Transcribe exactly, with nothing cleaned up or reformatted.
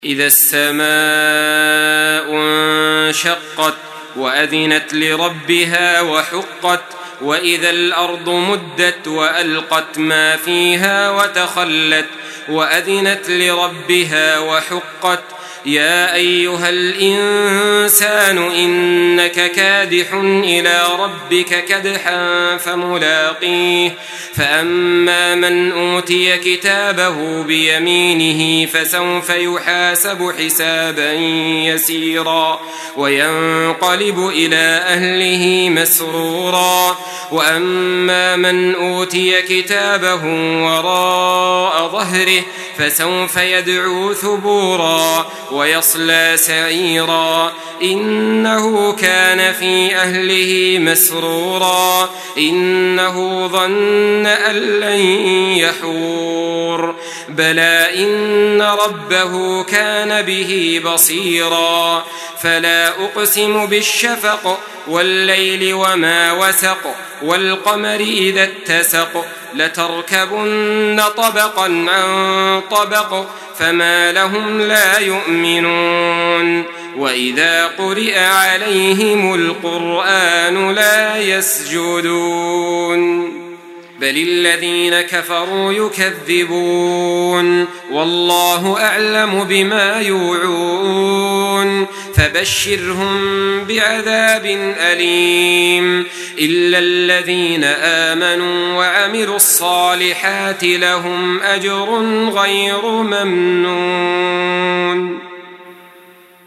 إذا السماء انشقت وأذنت لربها وحقت وإذا الأرض مدت وألقت ما فيها وتخلت وأذنت لربها وحقت يا أيها الإنسان إنك كادح إلى ربك كدحا فملاقيه فأما من أوتي كتابه بيمينه فسوف يحاسب حسابا يسيرا وينقلب إلى أهله مسرورا وأما من أوتي كتابه وراء ظهره فسوف يدعو ثبورا ويصلى سعيرا إنه كان في أهله مسرورا إنه ظن أن لن يحور بلى إن ربه كان به بصيرا فلا أقسم بالشفق والليل وما وسق والقمر إذا اتسق لتركبن طبقا عن طبق فما لهم لا يؤمنون وإذا قرئ عليهم القرآن لا يسجدون بل الذين كفروا يكذبون والله أعلم بما يوعون فبشرهم بعذاب أليم إلا الذين آمنوا وعملوا الصالحات لهم أجر غير ممنون.